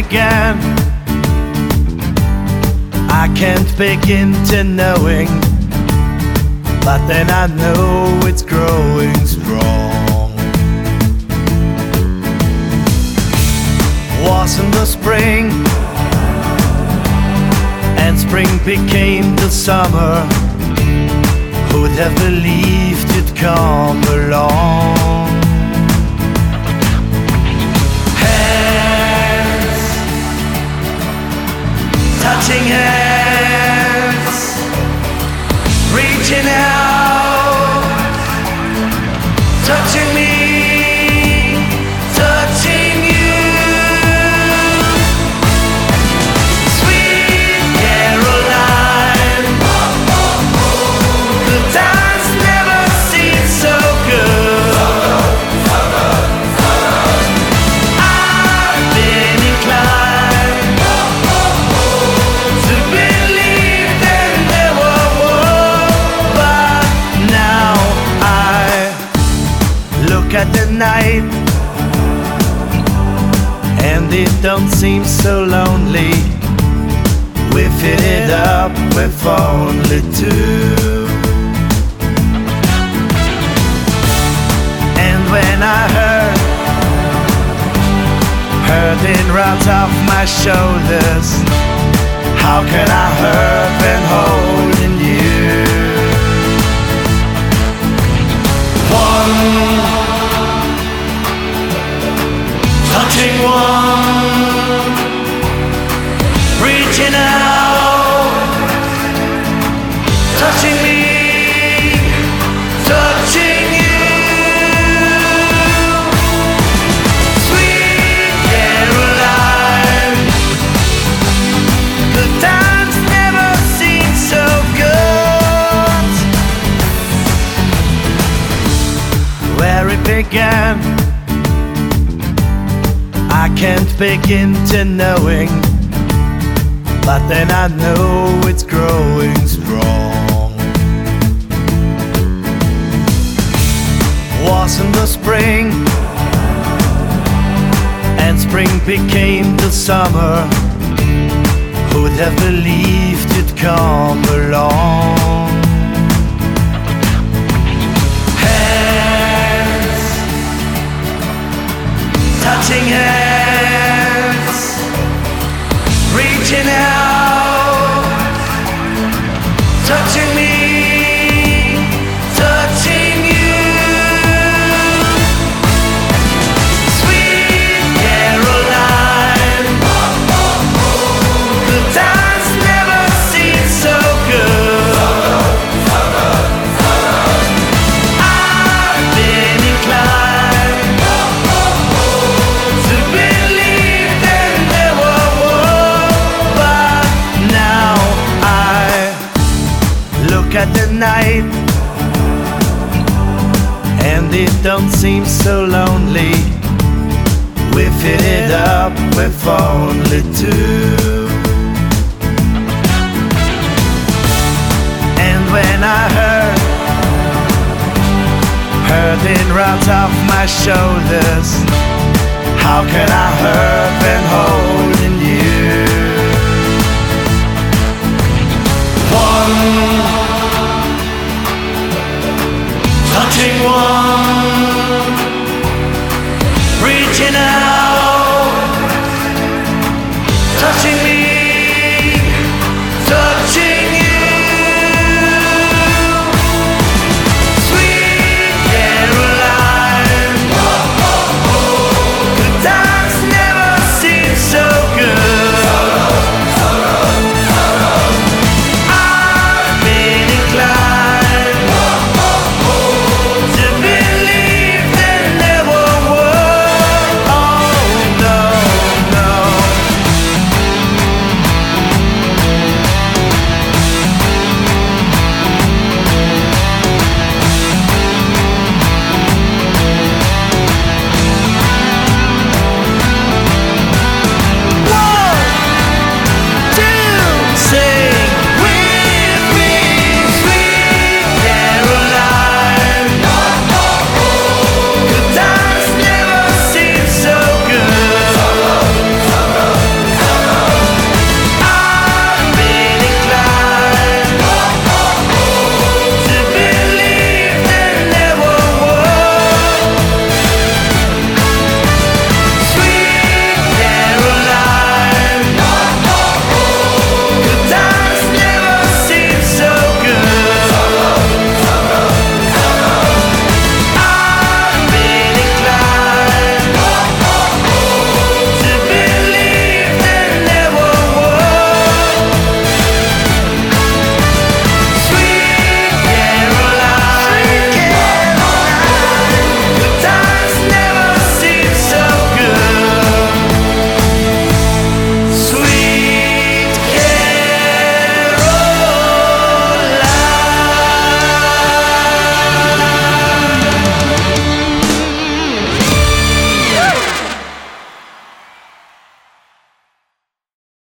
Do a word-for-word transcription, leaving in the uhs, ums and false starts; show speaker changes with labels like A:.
A: began, I can't begin to knowing, but then I know it's growing strong. Was in the spring, and spring became the summer. Who'd have believed you'd come along? Hands, touching hands, reaching out, touching me, touching you. Sweet Caroline, the times never seem so good. I've been inclined to believe that there were more, but now I look at the night, and it don't seem so lonely. We fill it up with only two. And when I heard, heard it right off my shoulders, how can I hurt when holding you? One, touching one, reaching out, touching me, touching you. Sweet Caroline, the times never seem so good. Where it began, I can't begin to knowing, but then I know it's growing strong. Was in the spring, and spring became the summer. Who'd have believed you'd come along? Hands, touching hands, reaching out, touching me, touching you. Sweet Caroline, the times never seem so good. I've been inclined to believe that there were more, but now I look at the night, and it don't seem so lonely. We fill it up with only two. And when I heard, heard it right off my shoulders, how can I hurt when holding you? One, touching one,